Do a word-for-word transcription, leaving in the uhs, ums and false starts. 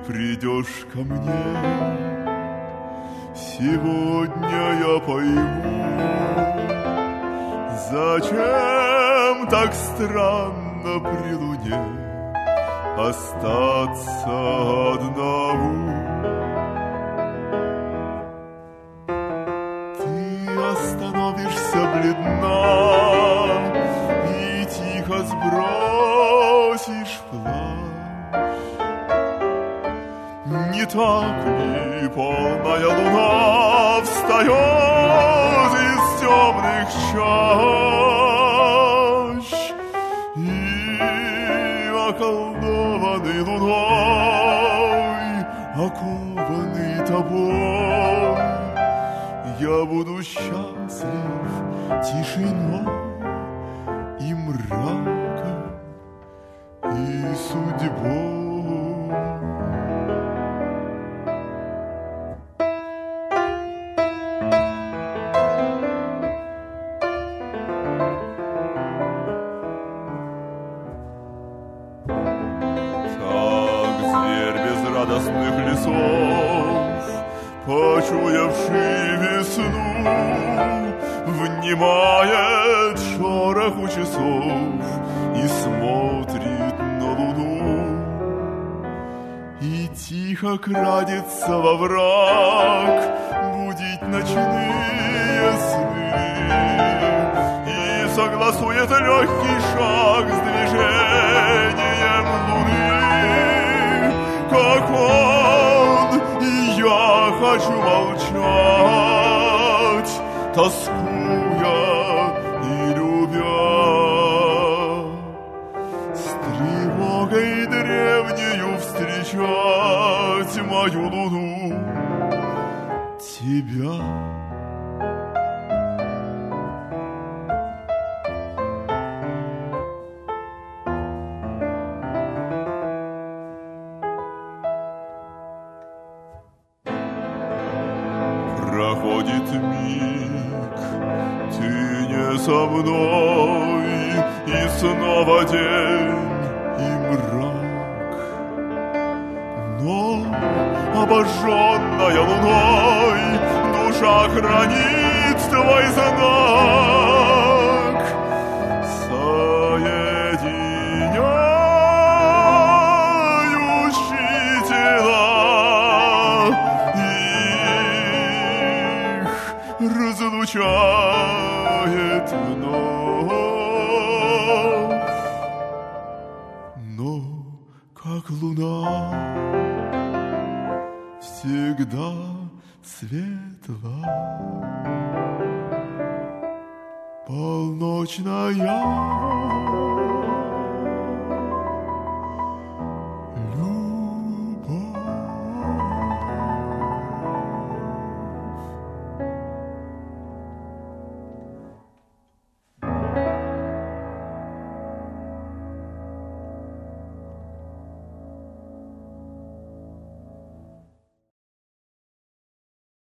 придешь ко мне. Сегодня я пойму, зачем так странно при луне остаться одному. Ты остановишься бледна и тихо сбросишь плащ. Не так ли полная луна встает из темных чащ? И околдованный луной, окованный тобой, я буду счастлив тишиной и мраком и судьбой. Почуявший весну, внимает шороху часов и смотрит на луну, и тихо крадется во враг будить ночные сны, и согласует легкий шаг с движением луны, как он. Я хочу молчать, тоскуя и любя, с тревогой древнею встречать мою луну, тебя. Проходит миг, ты не со мной, и снова день и мрак. Но, обожженная луной, душа хранит твой знак. Соединяющий тела разлучает вновь, но как луна всегда светла, полночная